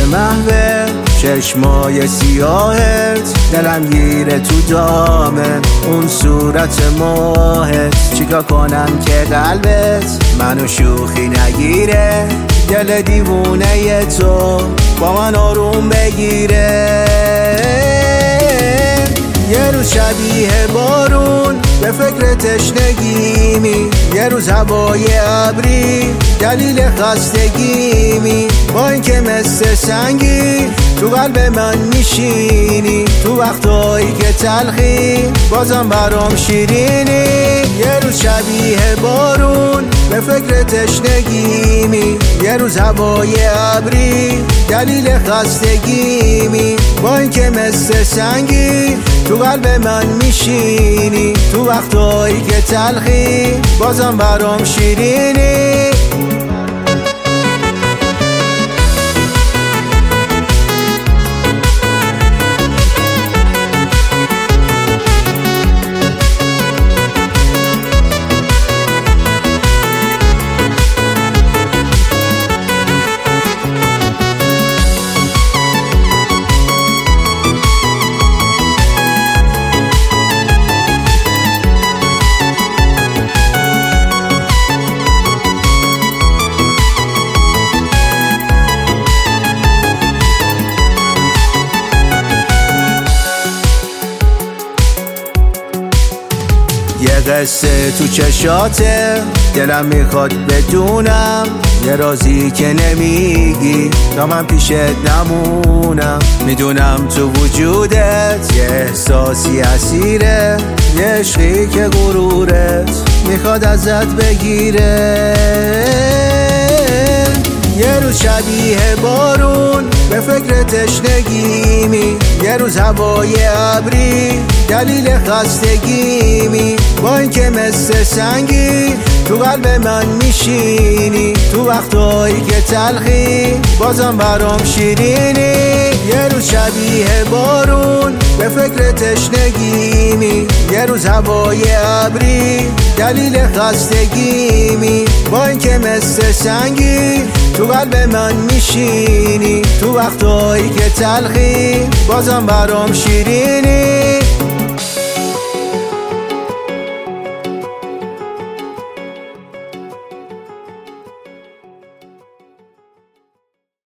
محوه چشمای سیاهت، دلم گیره تو دامه اون صورت ماهت. چیکار کنم که قلبت منو شوخی نگیره، دل دیوونه تو با من آروم بگیره. یه روز شبیه بارون به فکر تشنگیمی، یه روز هوای ابری دلیل خستگیمی. با اینکه مثل سنگی تو قلب من میشینی، تو وقتایی که تلخی بازم برام شیرینی. یه روز شبیه بارون به فکر تشنگیمی، یه روز هوای ابری دلیل خستگیمی. با اینکه مثل سنگی تو قلب من میشینی، تو وقتایی که تلخی بازم برام شیرینی. یه قصه تو چشاته، دلم میخواد بدونم یه رازی که نمیگی تا من پیشت نمونم. میدونم تو وجودت یه احساسی اسیره، یه عشقی که غرورت میخواد ازت بگیره. یه روز شبیه بارون به فکر تشنگیمی، یه روز هوای ابری دلیل خستگیمی. با اینکه مثل سنگی تو قلب من میشینی، تو وقتایی که تلخی بازم برام شیرینی. یه روز شبیه بارون به فکر تشنگیمی، یه روز هوای ابری دلیل خستگیمی. با اینکه مثل سنگی تو قلب من میشینی، تو وقتایی که تلخی بازم برام شیرینی.